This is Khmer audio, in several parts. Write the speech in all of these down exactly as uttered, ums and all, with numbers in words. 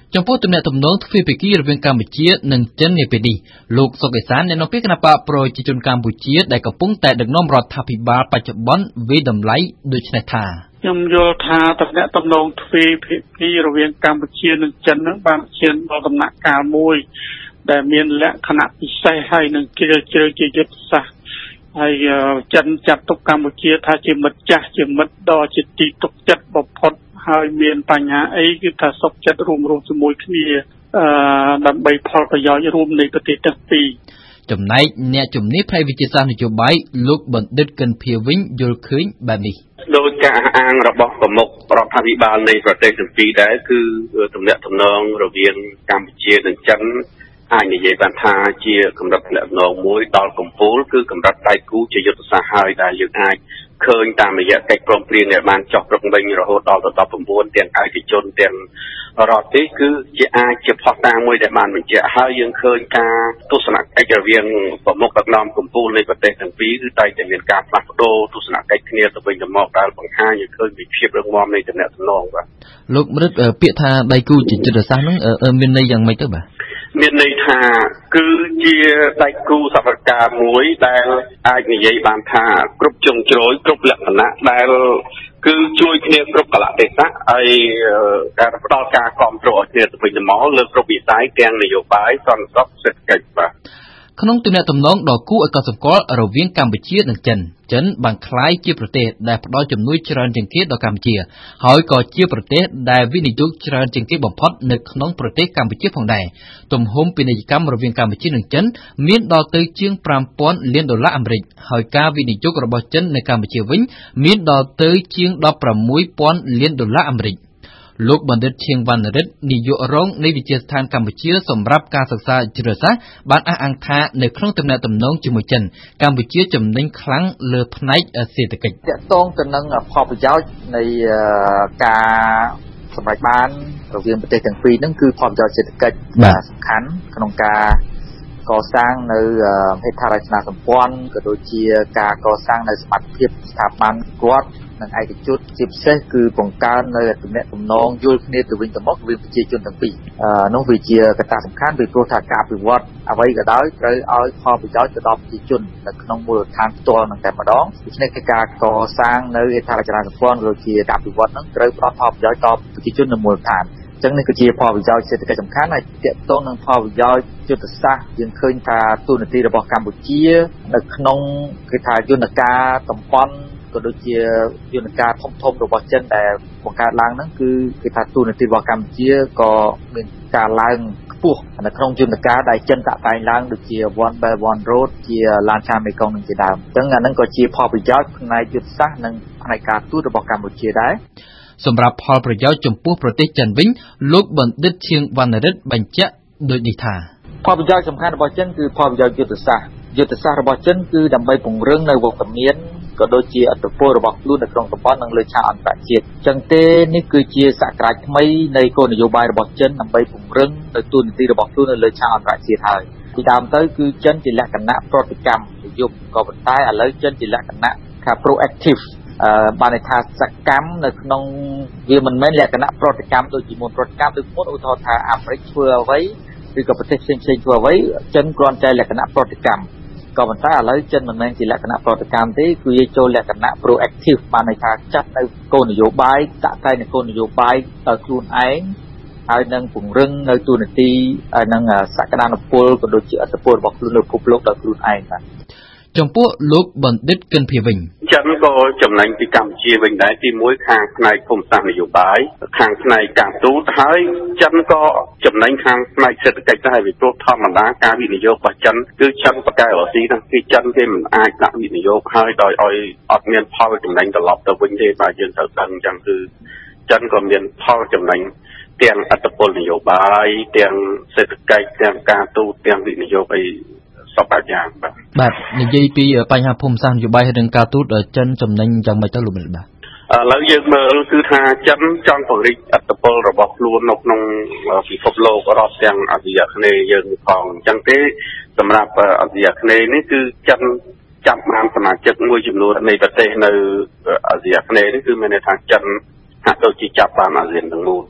ចំពោះទំនាក់ទំនងទ្វេភាគីរវាងកម្ពុជានិងចិននាពេលនេះលោកសុកអេសានអ្នកនាំពាក្យគណៈបកប្រជាជនកម្ពុជាដែលកំពុងតែដឹកនាំរដ្ឋាភិបាលបច្ចុប្បន្នវិតម្លៃដូចនេះថាខ្ញុំយល់ថាទំនាក់ទំនងទ្វេភាគីរវាងកម្ពុជានិងចិននឹងបានឈានដល់ដំណាក់កាលមួយដែលមានលក្ខណៈពិសេសហើយនឹងជ្រាលជ្រៅជាយុទ្ធសាស្ត្រហើយចិនចាត់ទុកកម្ពុជាថាជាមិត្តចាស់ជាមិត្តដ៏ជាទីទុកចិត្តបំផុតហើយមានបញ្ហាអីគឺថាសុខចិត្តរួមរស់ជាមួយគ្នាអឺដើម្បីផលប្រយោជន៍រួមនៃប្រទេសទាំងពីរចំណែកអ្នកជំនាញផ្នែកវិទ្យាសាស្ត្រនយោបាយលោកបណ្ឌិតកិនភាវិញយល់ឃើញបែបនេះដោយការអះអាងរបស់ប្រមុខរដ្ឋាភិបាលនៃប្រទេសទាំងពីរដែរគឺទំនាក់ទំនងរវាងកម្ពុជានិងចិនអាចនិយាយបានថាជាកម្រិតទំនាក់ទំនងមួយដល់កំពូលគឺកម្រិតដៃគូជាយុទ្ធសាស្ត្រហើយដែលយើងអាចឃើញតាមរយៈកិច្ចព្រមព្រៀងដែលបានចុះប្រឹងប្រែងរហូតដល់ដប់៩ទាំងឯកជនទាំងរដ្ឋទេគឺជាអាចជាផុសតាងមួយដែលបានបញ្ជាក់ហើយយើងឃើញការទស្សនកិច្ចរវាងប្រមុខដឹកនាំកំពូលនៃប្រទេសទាំងពីរគឺតែតែមានការផ្លាស់ប្ដូរទស្សនកិច្ចគ្នាទៅវិញទៅមកដែលបង្ហាញឲ្យឃើញពីភាពរឹងមាំនៃទំនាក់ទំនងបាទលោកមរិតពាក្យថាដៃគូជាយុទ្ធសាស្ត្រហ្នឹងមានន័យយ៉ាងម៉េចទៅបាទមានន័យថាគឺជាដៃគូសវកម្មមួយដែលអាចនិយាយបានថាគ្រប់ជ្រុងជ្រោយគ្រប់លក្ខណៈដែលគឺជួយគ្នាគ្រប់កលៈទេសៈហើយការផ្ដល់ការគាំទ្រឲ្យគ្នាទៅវិញទៅមកលើគ្រប់វិស័យទាំងនយោបាយសន្តិសុខសេដ្ឋកិច្ចបាទក្នុងទំនាក់ទំនងដ៏គួរឲ្យកត់សម្គាល់រវាងកម្ពុជានិងចិនចិនបានក្លាយជាប្រទេសដែលផ្ដល់ជំនួយច្រើនជាងគេដល់កម្ពុជាហើយក៏ជាប្រទេសដែលវិនិយោគច្រើនជាងគេបំផុតនៅក្នុងប្រទេសកម្ពុជាផងដែរទំហំពាណិជ្ជកម្មរវាងកម្ពុជានិងចិនមានដល់ទៅជាងប្រាំពាន់លានដុល្លារអាមេរិកហើយការវិនិយោគរបស់ចិននៅកម្ពុជាវិញមានដល់ទៅជាងដប់ប្រាំមួយពាន់លានដុល្លារអាមេរិកលោកបណ្ឌិតឈៀងវណ្ណរិទ្ធនាយករងនៃវិទ្យាស្ថានកម្ពុជាសម្រាប់ការសិក្សាជ្រើសសាស្ត្របានអះអាងថានៅក្នុងទំនាក់ទំនងជាមួយចិនកម្ពុជាចំណេញខ្លាំងលើផ្នែកសេដ្ឋកិច្ចទាក់ទងទៅនឹងផលប្រយោជន៍នៃការសម្រេចបានរវាងប្រទេសទាំងពីរហ្នឹងគឺផលប្រយោជន៍សេដ្ឋកិច្ចបាទសំខាន់ក្នុងការកសាងនៅហេដ្ឋារចនាសម្ព័ន្ធក៏ដូចជាការកសាងនៅសមត្ថភាពស្ថាប័នរដ្ឋនិងឯកជនជាពិសេសគឺបង្កើននៅទំនាក់ទំនងយល់គ្នាទៅវិញទៅមករវាងប្រជាជនទាំងពីរនោះវាជាកត្តាសំខាន់ពីព្រោះថាការអភិវឌ្ឍអ្វីក៏ដោយត្រូវឲ្យផលប្រយោជន៍ទៅដល់ប្រជាជននៅក្នុងមូលដ្ឋានផ្ទាល់នឹងតែម្ដងដូច្នេះគឺការកសាងនៅហេដ្ឋារចនាសម្ព័ន្ធក៏ដូចជាការអភិវឌ្ឍនឹងត្រូវផ្ដល់ផលប្រយោជន៍ដល់ប្រជាជននៅមូលដ្ឋានអញ្ចឹងនេះគឺជាផលប្រយោជន៍សេដ្ឋកិច្ចសំខាន់ហើយទាក់ទងនឹងផលប្រយោជន៍យុទ្ធសាស្ត្រយើងឃើញថាទូនាទីរបស់កម្ពុជានៅក្នុងគេថាយន្តការតំបន់ក៏ដូចជាយន្តការធំធំរបស់ចិនដែលបង្កើតឡើងហ្នឹងគឺគេថាទូនាទីរបស់កម្ពុជាក៏មានការឡើងខ្ពស់នៅក្នុងយន្តការដែលចិនតាក់តែងឡើងដូចជា One Belt One Road ជាឡានឆាមេកុងនឹងជាដើមអញ្ចឹងអាហ្នឹងក៏ជាផលប្រយោជន៍ផ្នែកយុទ្ធសាស្ត្រនិងផ្នែកការទូតរបស់កម្ពុជាដែរសម្រាប់ផលប្រយោជន៍ចំពោះប្រទេសចិនវិញលោកបណ្ឌិតឈៀងវណ្ណរិទ្ធបញ្ជាក់ដូចនេះថាផលប្រយោជន៍សំខាន់របស់ចិនគឺផលប្រយោជន៍យុទ្ធសាស្ត្រយុទ្ធសាស្ត្ររបស់ចិនគឺដើម្បីពង្រឹងនៅវត្តមានក៏ដូចជាអធិបតេយ្យរបស់ខ្លួននៅក្នុងតំបន់និងលើឆាកអន្តរជាតិអញ្ចឹងទេនេះគឺជាសក្តានុពលថ្មីនៃគោលនយោបាយរបស់ចិនដើម្បីពង្រឹងនៅទូនាទីរបស់ខ្លួននៅលើឆាកអន្តរជាតិហើយពីដើមទៅគឺចិនជាលក្ខណៈប្រតិកម្មនិយមក៏ប៉ុន្តែឥឡូវចិនជាលក្ខណៈថា proactive អឺបានន័យថាសកម្មនៅក្នុងវាមិនមែនលក្ខណៈប្រតិកម្មដូចជាមុនប្រតិកម្មដូចមុនឧទាហរណ៍ថាអាមេរិកធ្វើអ្វីឬក៏ប្រទេសផ្សេងៗធ្វើអ្វីចិនគ្រាន់តែលក្ខណៈប្រតិកម្មក៏ប៉ុន្តែឥឡូវចិនមិនមែនជាលក្ខណៈប្រតិកម្មទេគឺវាចូលលក្ខណៈ proactive បានន័យថាចាត់នៅគោលនយោបាយតាក់តែងនៅគោលនយោបាយដោយខ្លួនឯងហើយនឹងពង្រឹងនៅទូនាទីនិងសក្តានុពលក៏ដូចជាអធិបតេយ្យរបស់ខ្លួនលើពិភពលោកដោយខ្លួនឯងបាទចំពោះលោកបណ្ឌិតកិនភាវិញចិនក៏ចំណេញពីកម្ពុជាវិញដែរទីមួយខាងផ្នែកភូមិសាស្ត្រនយោបាយខាងផ្នែកការទូតហើយចិនក៏ចំណេញខាងផ្នែកសេដ្ឋកិច្ចដែរពីព្រោះធម្មតាការវិនិយោគរបស់ចិនគឺចិនបកកែរស៊ីណាគឺចិនគេមិនអាចដាក់វិនិយោគហើយដោយឲ្យអត់មានផលចំណេញត្រឡប់ទៅវិញទេបាទយើងត្រូវដឹងអញ្ចឹងគឺចិនក៏មានផលចំណេញទាំងអត្តពលនយោបាយទាំងសេដ្ឋកិច្ចទាំងការទូតទាំងវិនិយោគអីសពយ៉ាងបាទបាទនិយាយពីបញ្ហាភូមិសាស្ត្រនយោបាយហើយនិងការទូតចិនចំណេញយ៉ាងម៉េចទៅលោកមិត្តបាទឥឡូវយើងមើលគឺថាចិនចង់ពង្រីកអត្តពលរបស់ខ្លួននៅក្នុងពិភពលោករាប់ទាំងអាស៊ីអាគ្នេយ៍យើងផងអញ្ចឹងទេសម្រាប់អាស៊ីអាគ្នេយ៍នេះគឺចិនចាប់បានសមាជិកមួយចំនួននៃប្រទេសនៅអាស៊ីអាគ្នេយ៍នេះគឺមានន័យថាចិនហាក់ដូចជាចាប់បានអាស៊ានទាំងមូល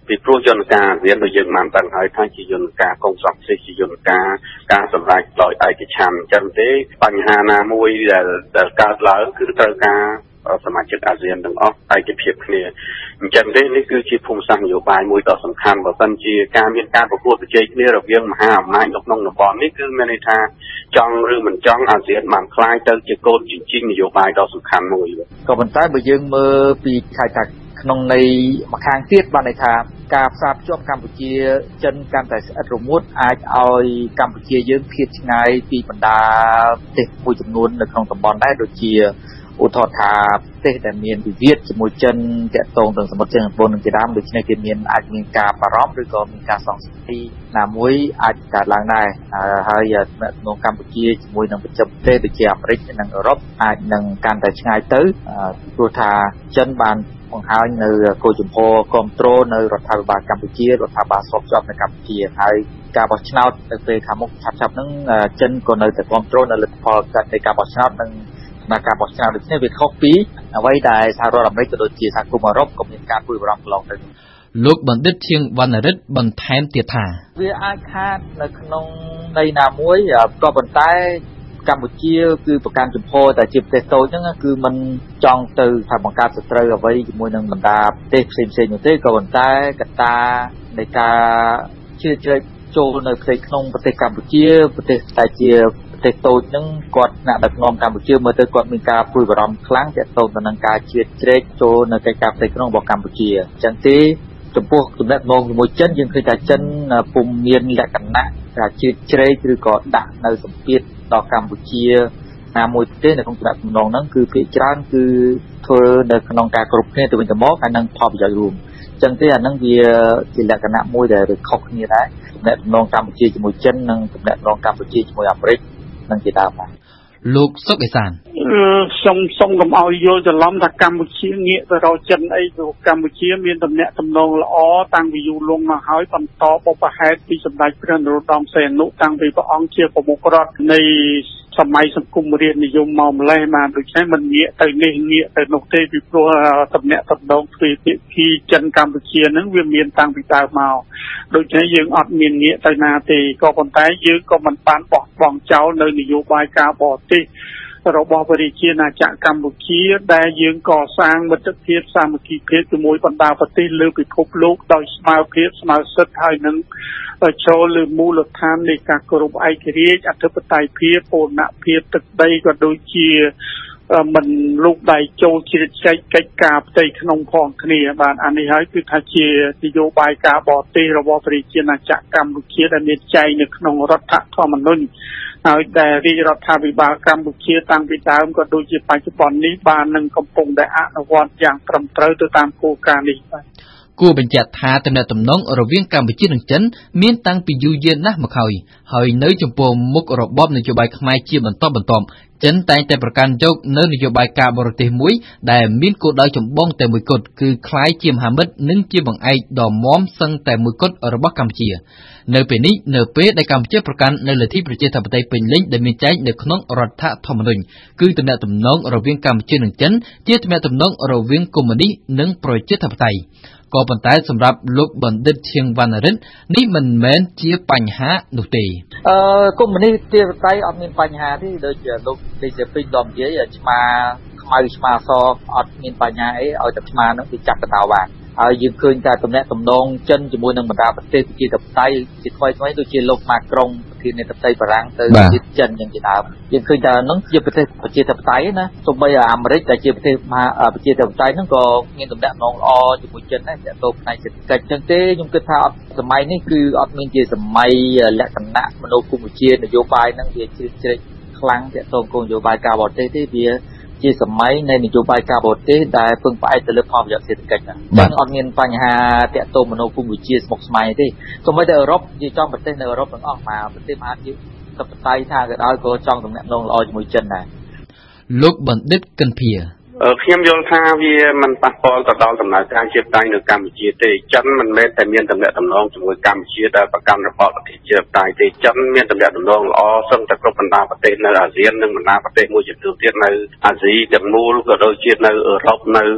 ពីព្រោះយន្តការអាស៊ានដូចយើងបានដឹងហើយថាជាយន្តការកងសង្គ្រោះជាយន្តការការសម្រេចដោយឯកច្ឆន្ទអញ្ចឹងទេបញ្ហាណាមួយដែលដែលកើតឡើងគឺត្រូវការសមាជិកអាស៊ានទាំងអស់ឯកភាពគ្នាអញ្ចឹងទេនេះគឺជាភូមិសាស្ត្រនយោបាយមួយដ៏សំខាន់បើមិនជាការមានការប្រកួតប្រជែងគ្នារវាងមហាអំណាចនៅក្នុងតំបន់នេះគឺមានន័យថាចង់ឬមិនចង់អាស៊ានបានខ្លាយទៅជាកូនជញ្ជីងនយោបាយដ៏សំខាន់មួយក៏ប៉ុន្តែបើយើងមើលពីខែតាក្នុងនៃមួយខាងទៀតបានន័យថាការផ្សារភ្ជាប់កម្ពុជាចិនកាន់តែស្អិតរមួតអាចឲ្យកម្ពុជាយើងភៀសឆ្ងាយពីបណ្ដាប្រទេសមួយចំនួននៅក្នុងតំបន់ដែរដូចជាឧទាហរណ៍ថាប្រទេសដែលមានវិវាទជាមួយចិនតាក់ទងទៅសមុទ្រជើងត្បូងនិងជាដើមដូច្នេះគេមានអាចមានការបារម្ភឬក៏មានការសង្ស័យណាមួយអាចកើតឡើងដែរហើយក្នុងកម្ពុជាជាមួយនឹងប្រទេសប្រទេសដូចជាអាមេរិកនិងអឺរ៉ុបអាចនឹងកាន់តែឆ្ងាយទៅព្រោះថាចិនបានបង្ហាញនៅគោលជំហរគ្រប់គ្រងនៅរដ្ឋាភិបាលកម្ពុជារដ្ឋាភិបាលស្របជាប់នៅកម្ពុជាហើយការបោះឆ្នោតនៅពេលខាងមុខឆាប់ៗហ្នឹងចិនក៏នៅតែគ្រប់គ្រងនៅលទ្ធផលនៃការបោះឆ្នោតនិងដំណើរការបោះឆ្នោតដូចនេះវាខុសពីអ្វីដែលសហរដ្ឋអាមេរិកក៏ដូចជាសហគមន៍អឺរ៉ុបក៏មានការព្រួយបារម្ភកន្លងទៅលោកបណ្ឌិតឈៀងវណ្ណរិទ្ធបន្ថែមទៀតថាវាអាចខាតនៅក្នុងន័យណាមួយក៏ប៉ុន្តែកម្ពុជាគឺប្រកាន់ជំហរតែជាប្រទេសតូចហ្នឹងគឺมันចង់ទៅថាបង្កើតសត្រូវអ្វីជាមួយនឹងបណ្ដាប្រទេសផ្សេងៗនោះទេក៏ប៉ុន្តែកត្តានៃការជ្រៀតជ្រែកចូលនៅផ្ទៃក្នុងប្រទេសកម្ពុជាប្រទេសតែជាប្រទេសតូចហ្នឹងគាត់អ្នកដឹកនាំកម្ពុជាមើលទៅគាត់មានការព្រួយបារម្ភខ្លាំងទាក់ទងទៅនឹងការជ្រៀតជ្រែកចូលនៅកិច្ចការផ្ទៃក្នុងរបស់កម្ពុជាអញ្ចឹងទេចំពោះទំនាក់ទំនងជាមួយចិនយើងឃើញថាចិនពុំមានលក្ខណៈថាជ្រៀតជ្រែកឬក៏ដាក់នៅសម្ពាធដល់កម្ពុជាណាមួយទេនៅក្នុងទំនាក់ទំនងហ្នឹងគឺភាគច្រើនគឺធ្វើនៅក្នុងការគ្រប់គ្នាទៅវិញទៅមកហើយនឹងផលប្រយោជន៍រួមអញ្ចឹងទេអាហ្នឹងវាជាលក្ខណៈមួយដែលវាខុសគ្នាដែរទំនាក់ទំនងកម្ពុជាជាមួយចិននិងទំនាក់ទំនងកម្ពុជាជាមួយអាមេរិកនឹងជាដើមដែរលោកសុកអេសានសូមសូមកុំឲ្យយល់ច្រឡំថាកម្ពុជាងាកទៅរកចិនអីព្រោះកម្ពុជាមានទំនាក់ទំនងល្អតាំងពីយូរលង់មកហើយបន្តបុព្វហេតុពីសម្ដេចព្រះនរោត្តមសីហនុតាំងពីព្រះអង្គជាប្រមុខរដ្ឋនៃសម័យសង្គមរាស្ត្រនិយមមកម្លេះបានដូច្នេះមិនងាកទៅនេះងាកទៅនោះទេពីព្រោះទំនាក់ទំនងទ្វេភាគីចិនកម្ពុជាហ្នឹងវាមានតាំងពីដើមមកដូច្នេះយើងអត់មានងាកទៅណាទេក៏ប៉ុន្តែយើងក៏មិនបានបោះបង់ចោលនៅនយោបាយការបរទេសរបស់ប្រជាណាចក្រកម្ពុជាដែលយើងកសាងមិត្តភាពសាមគ្គីភាពជាមួយបណ្ដាប្រទេសលើពិភពលោកដោយស្មារតីស្មារតីសិទ្ធិហើយនឹងចូលលើមូលដ្ឋាននៃការគោរពឯករាជ្យអធិបតេយ្យភាពបូរណភាពទឹកដីក៏ដូចជាមិនលូកដៃចូលជ្រៀតជ្រែកកិច្ចការផ្ទៃក្នុងផងគ្នាបាទអានេះហើយគឺថាជានយោបាយការបរទេសរបស់ប្រជាណាចក្រកម្ពុជាដែលមានចែងនៅក្នុងរដ្ឋធម្មនុញ្ញហើយដែលរាជរដ្ឋាភិបាលកម្ពុជាតាំងពីដើមក៏ដូចជាបច្ចុប្បន្ននេះបាននឹងកំពុងតែអនុវត្តយ៉ាងត្រឹមត្រូវទៅតាមគោលការណ៍នេះបាទគួរបញ្ជាក់ថាទំនាក់ទំនងរវាងកម្ពុជានិងចិនមានតាំងពីយូរយារណាស់មកហើយហើយនៅចំពោះមុខរបបនយោបាយខ្មែរជាបន្តបន្ទាប់ចិនតែងតែប្រកាន់យកនៅនយោបាយការបរទេសមួយដែលមានគោលដៅចម្បងតែមួយគត់គឺคล้ายជាមហាមិត្តនិងជាបង្អែកដ៏មាំសឹងតែមួយគត់របស់កម្ពុជានៅពេលនេះនៅពេលដែលកម្ពុជាប្រកាន់នៅលទ្ធិប្រជាធិបតេយ្យពេញលេញដែលមានចែងនៅក្នុងរដ្ឋធម្មនុញ្ញគឺទំនាក់ទំនងរវាងកម្ពុជានិងចិនជាទំនាក់ទំនងរវាងកុម្មុយនីសនិងប្រជាធិបតេយ្យក៏ប៉ុន្តែសម្រាប់លោកបណ្ឌិតឈៀងវណ្ណរិទ្ធនេះមិនមែនជាបញ្ហានោះទេអឺកុម្មុយនីសទេវតៃអត់មានបញ្ហាទេដូចលោកលេខពេញដំនិយាយឆ្មាខ្មៅឆ្មាសអត់មានបញ្ហាអីឲ្យតែឆ្មានឹងវាចាប់កណ្ដោបានហើយយើងឃើញតែទំនាក់ទំនងចិនជាមួយនឹងបណ្ដាប្រទេសប្រជាធិបតេយ្យជាថ្មីថ្មីដូចជាលោកម៉ាក្រុងប្រធានាធិបតីបារាំងទៅប្រទេសចិនយ៉ាងជាដើមយើងឃើញតែហ្នឹងជាប្រទេសប្រជាធិបតេយ្យណាសូម្បីអាមេរិកដែលជាប្រទេសមហាប្រជាធិបតេយ្យហ្នឹងក៏មានទំនាក់ទំនងល្អជាមួយចិនដែរទាក់ទងផ្នែកសេដ្ឋកិច្ចចឹងទេខ្ញុំគិតថាអត់សម័យនេះគឺអត់មានជាសម័យលក្ខណៈមនោគមវិជ្ជានយោបាយហ្នឹងវាជ្រៀតជ្រែកខ្លាំងទាក់ទងគោលនយោបាយការបរទេសទេវាជាសម័យនៃនយោបាយការបរទេសដែលពឹងផ្អែកទៅលើផលប្រយោជន៍សេដ្ឋកិច្ចហ្នឹងអត់មានបញ្ហាតាក់ទងមនោគមវិជ្ជាស្មុគស្មាញទេសូម្បីតែអឺរ៉ុបនិយាយចំប្រទេសនៅអឺរ៉ុបទាំងអស់មកប្រទេសមហាធិបតេយ្យថាក៏ដោយក៏ចង់ទំនាក់ទំនងល្អជាមួយចិនដែរលោកបណ្ឌិតកិនភាខ្ញុំយល់ថាវាមិនប៉ះពាល់ទៅដល់ដំណើរការជាតិតែនៅកម្ពុជាទេចិនមិនមែនតែមានទំនាក់ទំនងជាមួយកម្ពុជាដែលប្រកាន់របបប្រជាធិបតេយ្យទេចិនមានទំនាក់ទំនងល្អសឹងតែគ្រប់បណ្ដាប្រទេសនៅអាស៊ាននិងបណ្ដាប្រទេសមួយចំនួនទៀតនៅអាស៊ីទាំងមូលក៏ដូចជានៅអឺរ៉ុបនៅ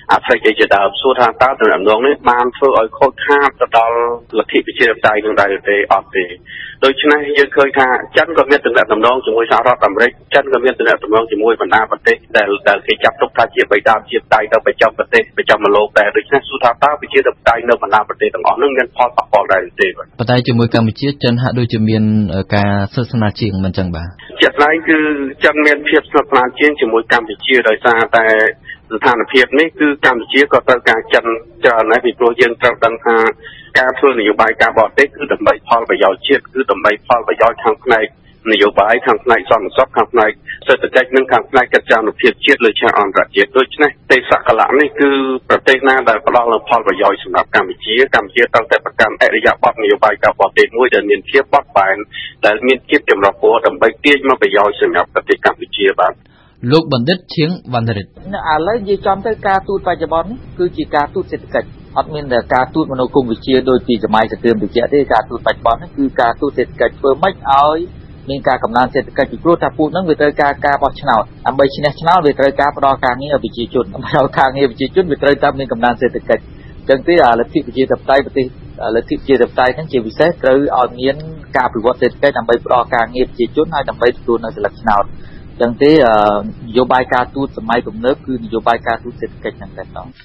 អាហ្វ្រិកអីជាដើមសួរថាតើតំណងនេះបានធ្វើឲ្យខូចខាតទៅដល់លទ្ធិប្រជាធិបតេយ្យនឹងដែរទេអត់ទេដូច្នេះយើងឃើញថាចិនក៏មានតំណងជាមួយសហរដ្ឋអាមេរិកចិនក៏មានតំណងជាមួយបណ្ដាប្រទេសដែលដែលគេចាប់ទុកថាជាបិតាប្រជាធិបតេយ្យទៅប្រចាំប្រទេសប្រចាំលោកដែរដូច្នេះសួរថាតើប្រជាធិបតេយ្យនៅបណ្ដាប្រទេសទាំងអស់នោះមានផលប៉ះពាល់ដែរទេបាទប៉ុន្តែជាមួយកម្ពុជាចិនហាក់ដូចជាមានការសិទ្ធិស្នាជាងមិនចឹងបាទជាក់ស្ដែងគឺចិនមានភាពស្និទ្ធស្នាលជាងជាមួយកម្ពុជាដោយសារតែស្ថានភាពនេះគឺកម្ពុជាក៏ត្រូវការចិនច្រើនដែរពីព្រោះយើងត្រូវដឹងថាការធ្វើនយោបាយការបរទេសគឺដើម្បីផលប្រយោជន៍ជាតិគឺដើម្បីផលប្រយោជន៍ខាងផ្នែកនយោបាយខាងផ្នែកសន្តិសុខខាងផ្នែកសេដ្ឋកិច្ចនិងខាងផ្នែកកិច្ចការភាពជាតិលើឆាកអន្តរជាតិដូច្នេះទេសកលៈនេះគឺប្រទេសណាដែលផ្ដល់នូវផលប្រយោជន៍សម្រាប់កម្ពុជាកម្ពុជាត្រូវតែប្រកាន់អរិយាប័ត្រនយោបាយការបរទេសមួយដែលមានភាពបត់បែនដែលមានភាពចម្រុះពណ៌ដើម្បីទាញមកប្រយោជន៍សម្រាប់ប្រទេសកម្ពុជាបាទលោកបណ្ឌិតឈៀងវណ្ណរិទ្ធនៅឥឡូវនិយាយចំទៅការទូតបច្ចុប្បន្ននេះគឺជាការទូតសេដ្ឋកិច្ចអត់មានតែការទូតមនោគមវិជ្ជាដូចពីសម័យសង្គ្រាមត្រជាក់ទេការទូតបច្ចុប្បន្ននេះគឺការទូតសេដ្ឋកិច្ចធ្វើម៉េចឲ្យមានការកំណើនសេដ្ឋកិច្ចពីព្រោះថាពូជហ្នឹងវាត្រូវការការបោះឆ្នោតដើម្បីឈ្នះឆ្នោតវាត្រូវការផ្ដល់ការងារឲ្យប្រជាជនដើម្បីឲ្យការងារប្រជាជនវាត្រូវតែមានកំណើនសេដ្ឋកិច្ចអញ្ចឹងទេលទ្ធិប្រជាធិបតេយ្យប្រទេសលទ្ធិប្រជាធិបតេយ្យហ្នឹងជាពិសេសត្រូវឲ្យមានការប្រវត្តិសេដ្ឋកិច្ចដើម្បីផ្ដល់ការងារប្រជាជនហើយដើម្បីទទួលនៅសិលឹកឆ្នោតអញ្ចឹងទេនយោបាយការទូតសម័យទំនើបគឺនយោបាយការទូតសេដ្ឋកិច្ចហ្នឹងតែម្ដង